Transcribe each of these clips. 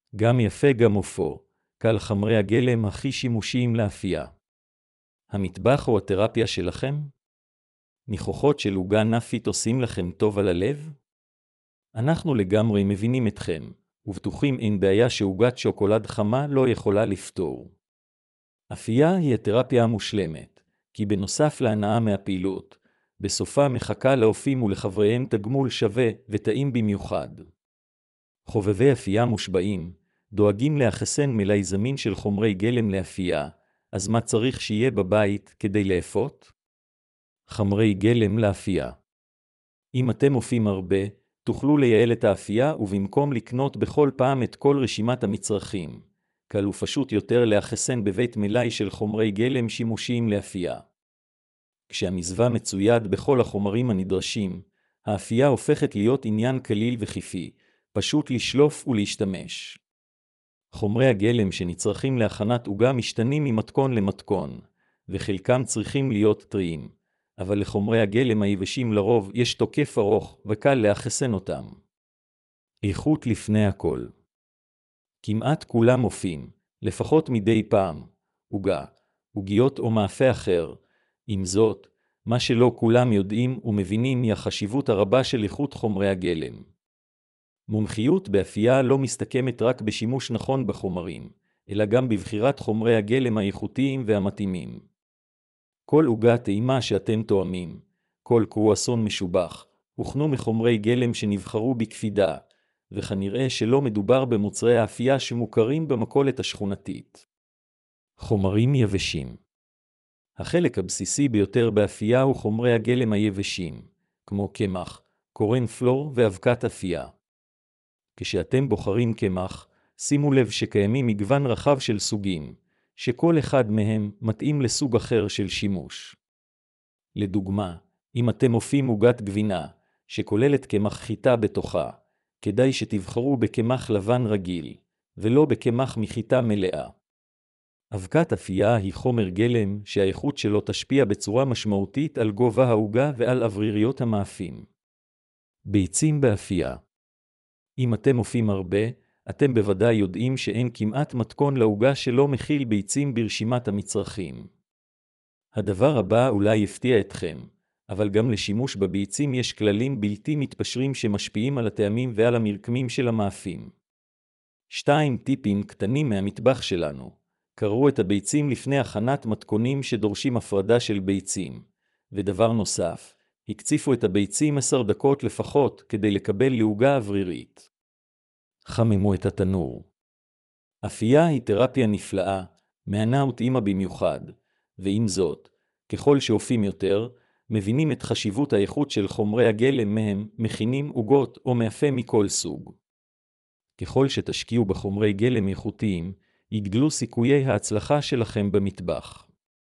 גם יפה גם אופו, קל חומרי הגלם הכי שימושיים לאפייה. המטבח או התרפיה שלכם? ניחוחות של עוגה נפית עושים לכם טוב על הלב? אנחנו לגמרי מבינים אתכם, ובטוחים אין בעיה שעוגת שוקולד חמה לא יכולה לפתור. אפייה היא התרפיה המושלמת, כי בנוסף להנאה מהפעילות, בסופה מחכה לאופים ולחבריהם תגמול שווה וטעים במיוחד. חובבי אפייה מושבעים, דואגים לאחסן מלאי זמין של חומרי גלם לאפייה, אז מה צריך שיהיה בבית כדי לאפות? חומרי גלם לאפייה. אם אתם אופים הרבה, תוכלו לייעל את האפייה ובמקום לקנות בכל פעם את כל רשימת המצרכים. קל ופשוט יותר לאחסן בבית מלאי של חומרי גלם שימושיים לאפייה. כשהמזווה מצויד בכל החומרים הנדרשים, האפייה הופכת להיות עניין קליל וחיפי, פשוט לשלוף ולהשתמש. חומרי הגלם שנצרכים להכנת עוגה משתנים ממתכון למתכון, וחלקם צריכים להיות טריים, אבל לחומרי הגלם היבשים לרוב יש תוקף ארוך וקל לאחסן אותם. איכות לפני הכל. כמעט כולם אופים, לפחות מדי פעם, עוגה, עוגיות או מאפה אחר. עם זאת, מה שלא כולם יודעים ומבינים היא החשיבות הרבה של איכות חומרי הגלם. מומחיות באפייה לא מסתכמת רק בשימוש נכון בחומרים, אלא גם בבחירת חומרי הגלם האיכותיים והמתאימים. כל עוגה טעימה שאתם תואמים, כל קרואסון משובח, הוכנו מחומרי גלם שנבחרו בקפידה, וכנראה שלא מדובר במוצרי האפייה שמוכרים במכולת השכונתית. חומרים יבשים. החלק הבסיסי ביותר באפייה הוא חומרי הגלם היבשים, כמו קמח, קורן פלור ואבקת אפייה. כשאתם בוחרים קמח, שימו לב שקיימים מגוון רחב של סוגים, שכל אחד מהם מתאים לסוג אחר של שימוש. לדוגמה, אם אתם אופים עוגת גבינה, שכוללת קמח חיטה בתוכה, כדאי שתבחרו בקמח לבן רגיל, ולא בקמח מחיטה מלאה. אבקת אפייה היא חומר גלם שהאיכות שלו תשפיע בצורה משמעותית על גובה העוגה ועל אווריריות המאפים. ביצים באפייה. אם אתם אופים הרבה, אתם בוודאי יודעים שאין כמעט מתכון לעוגה שלא מכיל ביצים ברשימת המצרכים. הדבר הבא אולי יפתיע אתכם, אבל גם לשימוש בביצים יש כללים בלתי מתפשרים שמשפיעים על הטעמים ועל המרקמים של המאפים. 2 טיפים קטנים מהמטבח שלנו. קראו את הביצים לפני הכנת מתכונים שדורשים הפרדה של ביצים. ודבר נוסף, הקציפו את הביצים 10 דקות לפחות כדי לקבל לעוגה אוורירית. חממו את התנור. אפייה היא תרפיה נפלאה, מהנה וטעימה במיוחד, ועם זאת, ככל שאופים יותר, מבינים את חשיבות האיכות של חומרי הגלם מהם מכינים עוגות או מאפה מכל סוג. ככל שתשקיעו בחומרי גלם איכותיים, יגדלו סיכויי ההצלחה שלכם במטבח.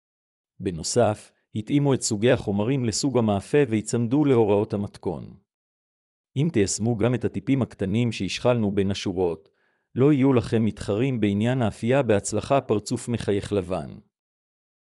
בנוסף, התאימו את סוגי החומרים לסוג המאפה ויצמדו להוראות המתכון. אם תיישמו גם את הטיפים הקטנים שהשחלנו בין השורות, לא יהיו לכם מתחרים בעניין האפייה בהצלחה פרצוף מחייך לבן.